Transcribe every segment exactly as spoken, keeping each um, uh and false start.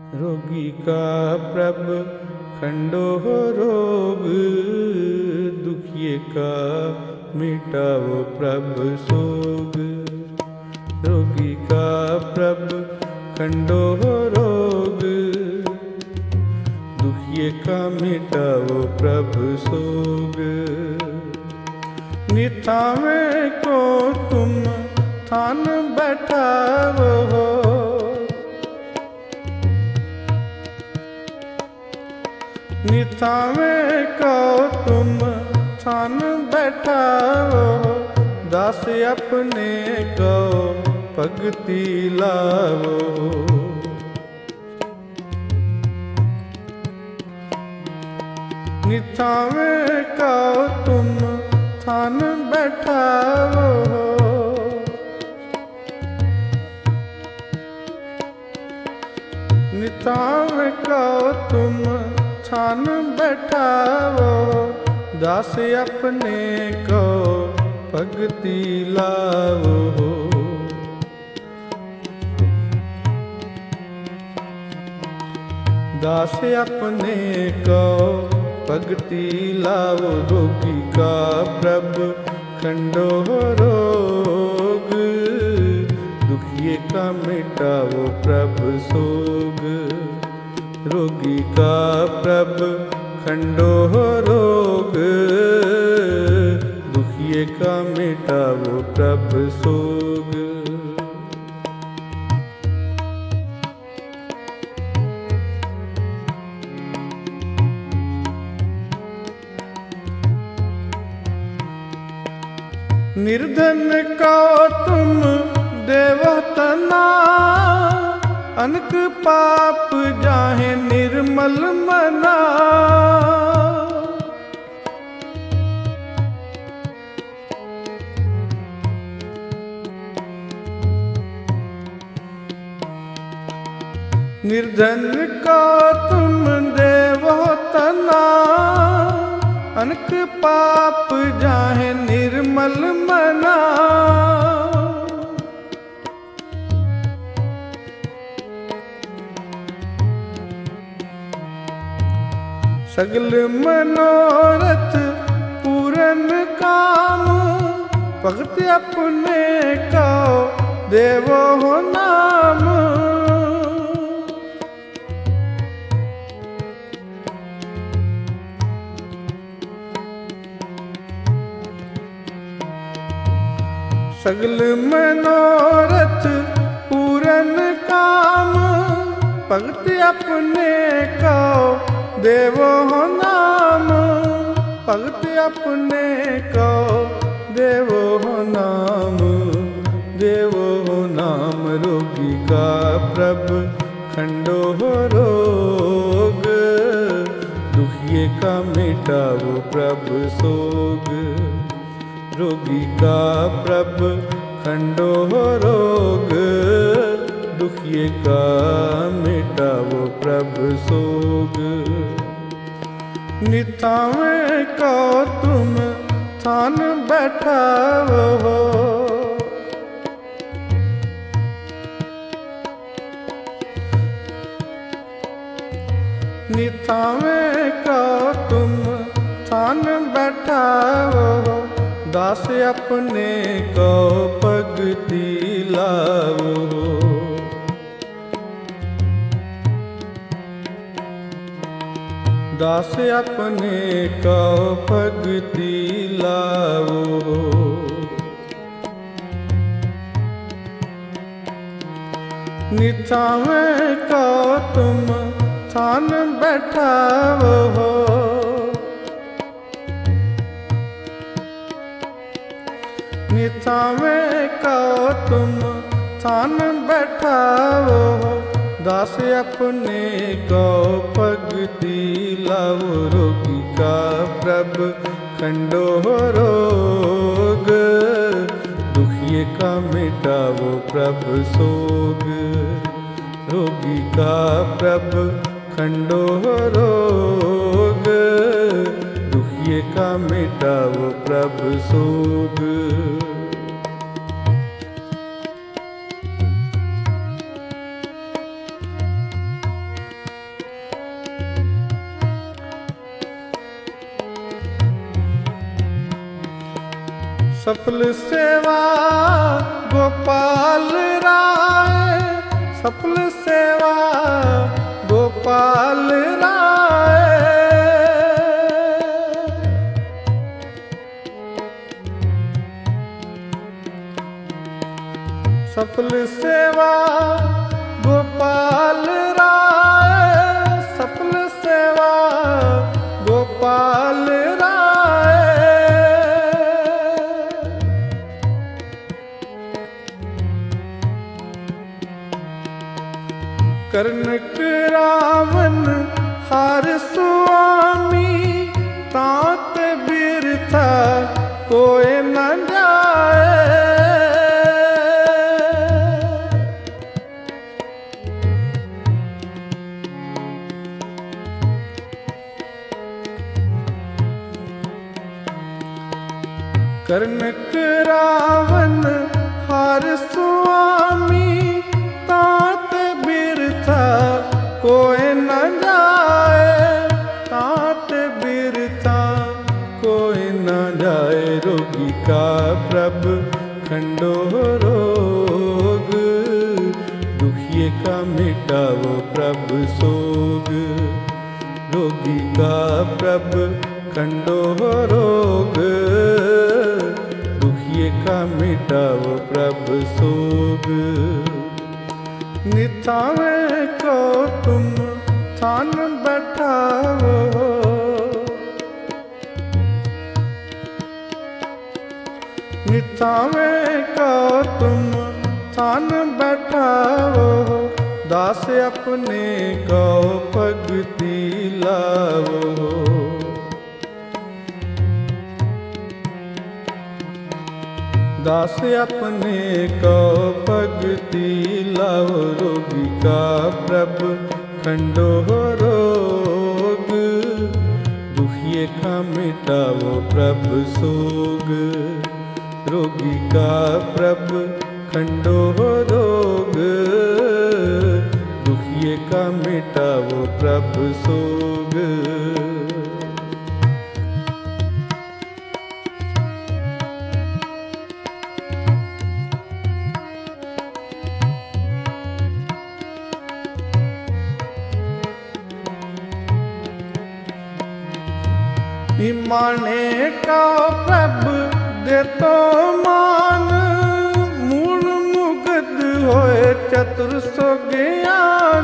रोगी का प्रभ खंडो रोग, दुखिए का मिटाओ प्रभ सोग। रोगी का प्रभ खंडो रोग, दुखिए का मिटाओ प्रभ सोग। निथावे को तुम थान बैठाओ हो, निथावे को तुम थान बैठाओ। दास अपने को भगति लाओ, निथावे को तुम थान बैठाओ। निथावे को तुम थान बैठाओ। दास अपने को भगति लाओ। दास अपने को भगति लाओ। रोगी का प्रभ खंडो रोग, दुखिए का मिटाओ प्रभ सोग। रोगी का प्रभ खंडो रोग, दुखिए का मिटाओ प्रभ सोग। निर्धन को तुम देवो तना, अनक पाप जाहे निर्मल मना। निर्धन को तुम देवो तना, अनक पाप जाहे निर्मल मना। सगल मनोरथ पूरन काम, भगत अपने को देवो हो नाम। सगल मनोरथ पूरन काम, भगत अपने को देवो हो नाम। भगत अपने को देवो हो नाम, देवो हो नाम। रोगी का प्रभ खंडो रोग, दुखिए का मिटाओ प्रभ सोग। रोगी का प्रभ खंडो रोग, दुखिए का मिटाओ प्रभ सोग। निथावे को तुम थान बैठाओ हो, निथावे को तुम थान बैठाओ। दास अपने को भगति लाओ। दास अपने को भगति लाओ। निथावे को तुम थान बैठाओ हो, निथावे को तुम थान बैठाओ। दास अपने को भगति लाओ। रोगी का प्रभ खंडो रोग, दुखिए का मिटाओ प्रभ सोग। रोगी का प्रभ खंडो रोग, दुखिए का मिटाओ प्रभ सोग। सफल सेवा गोपाल राय, सफल सेवा गोपाल राय। सफल सेवा गोपाल राय, सफल सेवा गोपाल राय। कर्णक रावण हार स्वामी, तात बिरथा कोई न जाए। कर्णक रावण हार स्वामी, तात बिरथा कोई न जाए, तात बिरथा कोई न जाए। रोगी का प्रभ खंडो रोग, दुखिए का मिटाओ प्रभ सोग। रोगी का प्रभ खंडो रोग, दुखिए का मिटाओ प्रभ सोग। निथावे को तुम थान बैठाओ, निथावे को तुम थान बैठाओ। दास अपने को भगति लाओ, दास अपने को भगति लाओ। रोगी का प्रभ खंडो रोग, दुखिए का मिटाओ प्रभ सोग। रोगी का प्रभ खंडो रोग, दुखिए का मिटाओ प्रभ सोग। निमाने का प्रभ दे तो मान, मूल मुग्ध होए चतुर सो ज्ञान।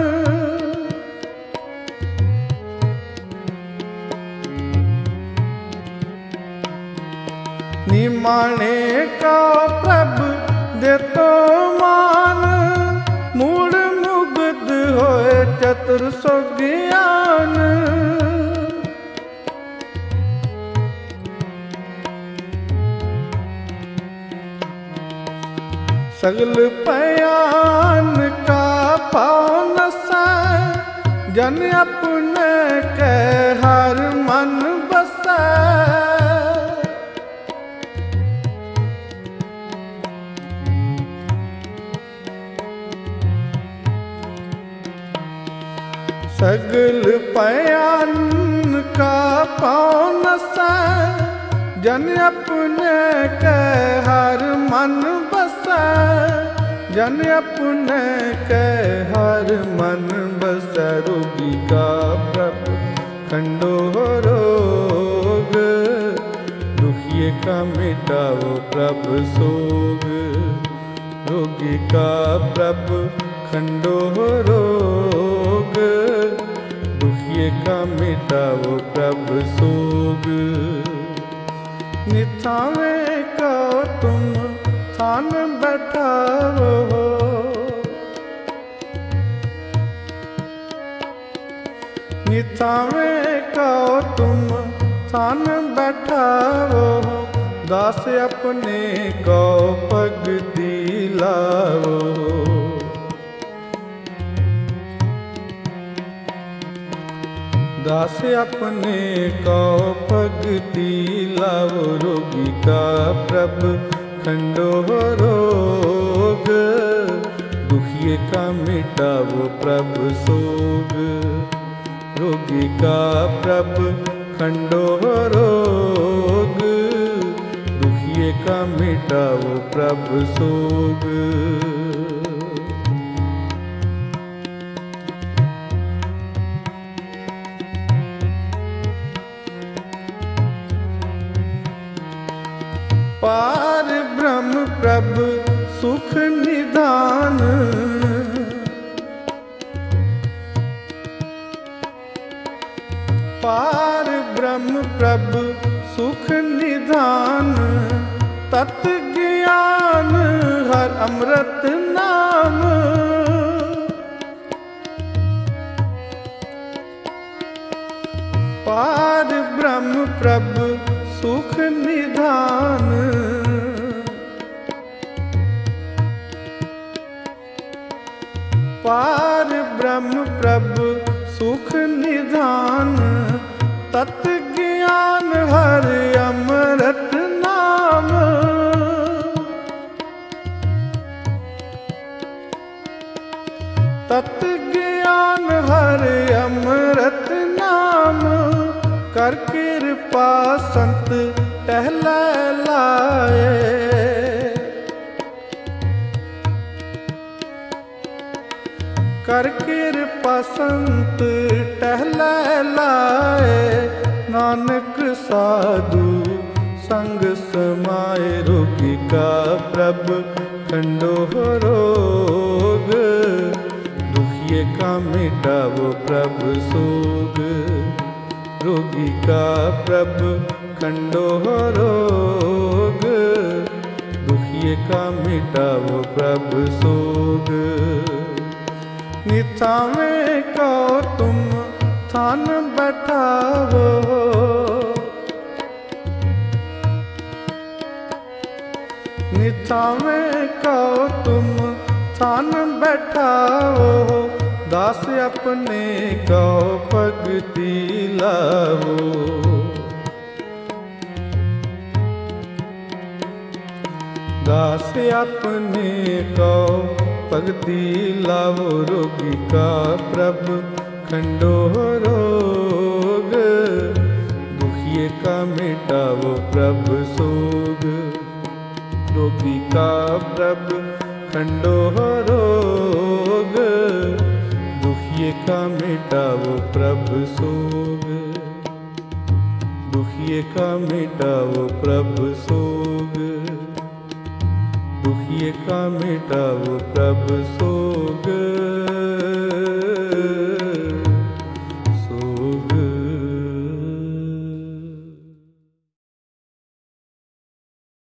निमाने का प्रभ दे तो मान, मूल मुग्ध होए चतुर सो ज्ञान। सगल पयान का पावन सै, जन अपने के हर मन बसै। सगल पयान का पावन सै, जन अपने के हर मन बसै। जन अपने के हर मन बसै। रोगी का प्रभ खंडो रोग, दुखिए का मिटाओ प्रभ सोग। रोगी का प्रभ खंडो रोग, दुखिए का मिटाओ प्रभ सोग। निथावे को तुम थान बैठाओ, निथावे को तुम थान बैठाओ। दास अपने को भगति लाओ, दास अपने को भगति लाओ। रोगी का प्रभ खंडो रोग, दुखिए का मिटाओ प्रभ सोग। रोगी का प्रभ खंडो रोग, दुखिए दुखिए का मिटाओ प्रभु सोग। पार ब्रह्म प्रभु सुख निधान, पार ब्रह्म प्रभु सुख निधान, तत् ज्ञान हर अमृत नाम। पार ब्रह्म प्रभु सुख निधान, पार ब्रह्म प्रभु सुख निधान, तत् ज्ञान हर अमृत नाम। तत् ज्ञान हर अमृत नाम, कर कृपा संत टहलाए। कर कृपा संत टहलाए, नानक साधु संग समाए। रोगी का प्रभु खंडो रोग, दुखिए का मिटाओ प्रभु सोग। रोगी का प्रभु खंडो रोग, दुखिए का मिटाओ प्रभु सोग। निथावे को तुम थान बैठावो, निथावे को तुम थान बैठाओ। दास अपने को भगति लावो, दास अपने को भगति लावो। रोगी का प्रभु खंडो रोग, दुखिए का मिटाओ प्रभु सोग। रोगी का प्रभु खंडो रोग, दुखिए का मिटाओ प्रभु सोग। दुखिए का मिटाओ प्रभु सोग, दुखिए का मिटाओ प्रभु सोग।